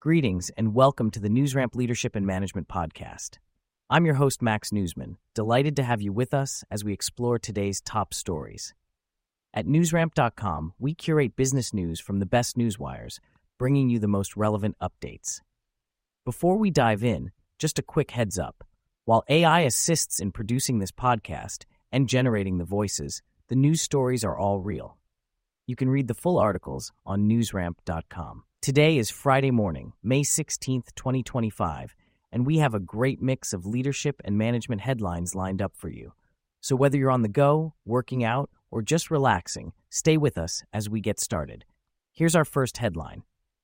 Greetings and welcome to the NewsRamp Leadership and Management Podcast. I'm your host, Max Newsman, delighted to have you with us as we explore today's top stories. At newsramp.com, we curate business news from the best newswires, bringing you the most relevant updates. Before we dive in, just a quick heads up. While AI assists in producing this podcast and generating the voices, the news stories are all real. You can read the full articles on newsramp.com. Today is Friday morning, May 16th, 2025, and we have a great mix of leadership and management headlines lined up for you. So whether you're on the go, working out, or just relaxing, stay with us as we get started. Here's our first headline.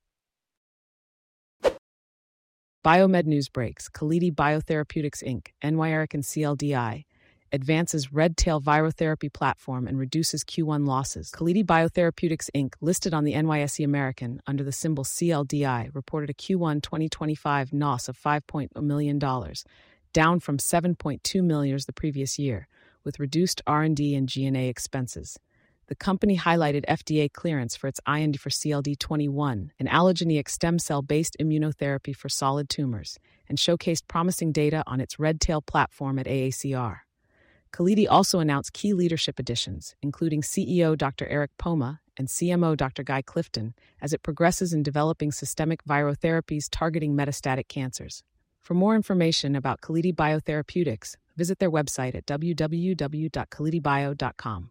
Biomed News breaks. Kalidi Biotherapeutics Inc., NYRIC and CLDI, advances red tail virotherapy platform and reduces Q1 losses. Kalidi Biotherapeutics Inc., listed on the NYSE American under the symbol CLDI, reported a Q1 2025 loss of $5.0 million, down from $7.2 million the previous year, with reduced R&D and G&A expenses. The company highlighted FDA clearance for its IND for CLD-21, an allogeneic stem cell-based immunotherapy for solid tumors, and showcased promising data on its red tail platform at AACR. Kalidi also announced key leadership additions, including CEO Dr. Eric Poma and CMO Dr. Guy Clifton, as it progresses in developing systemic virotherapies targeting metastatic cancers. For more information about Kalidi Biotherapeutics, visit their website at www.kalidibio.com.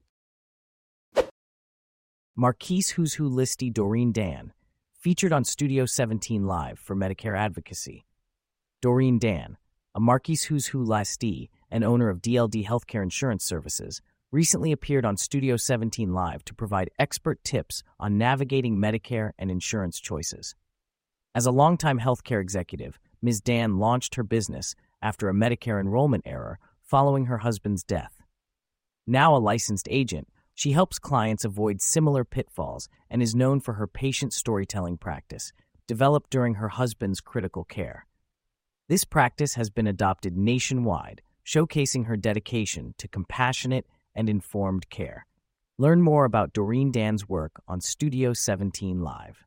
Marquise Who's Who listee Doreen Dan, featured on Studio 17 Live for Medicare Advocacy. Doreen Dan, a Marquise Who's Who listee and owner of DLD Healthcare Insurance Services, recently appeared on Studio 17 Live to provide expert tips on navigating Medicare and insurance choices. As a longtime healthcare executive, Ms. Dan launched her business after a Medicare enrollment error following her husband's death. Now a licensed agent, she helps clients avoid similar pitfalls and is known for her patient storytelling practice, developed during her husband's critical care. This practice has been adopted nationwide, showcasing her dedication to compassionate and informed care. Learn more about Doreen Dan's work on Studio 17 Live.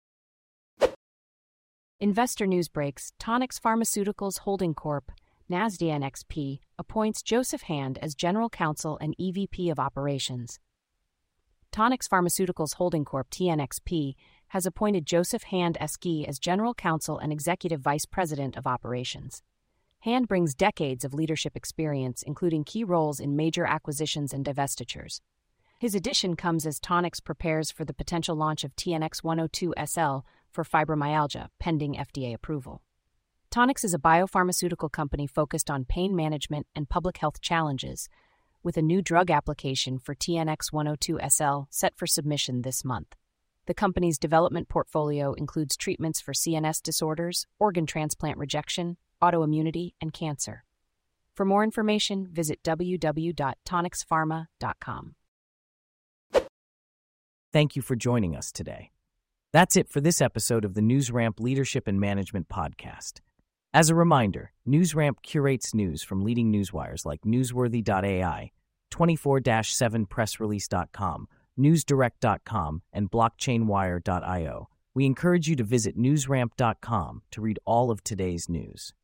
Investor news breaks. Tonix Pharmaceuticals Holding Corp., NASDAQ NXP, appoints Joseph Hand as General Counsel and EVP of Operations. Tonix Pharmaceuticals Holding Corp., TNXP, has appointed Joseph Hand SE as General Counsel and Executive Vice President of Operations. Hand brings decades of leadership experience, including key roles in major acquisitions and divestitures. His addition comes as Tonix prepares for the potential launch of TNX-102 SL for fibromyalgia, pending FDA approval. Tonix is a biopharmaceutical company focused on pain management and public health challenges, with a new drug application for TNX-102 SL set for submission this month. The company's development portfolio includes treatments for CNS disorders, organ transplant rejection, autoimmunity, and cancer. For more information, visit www.tonixpharma.com. Thank you for joining us today. That's it for this episode of the NewsRamp Leadership and Management Podcast. As a reminder, NewsRamp curates news from leading newswires like Newsworthy.ai, 24-7pressrelease.com, NewsDirect.com, and BlockchainWire.io. We encourage you to visit newsramp.com to read all of today's news.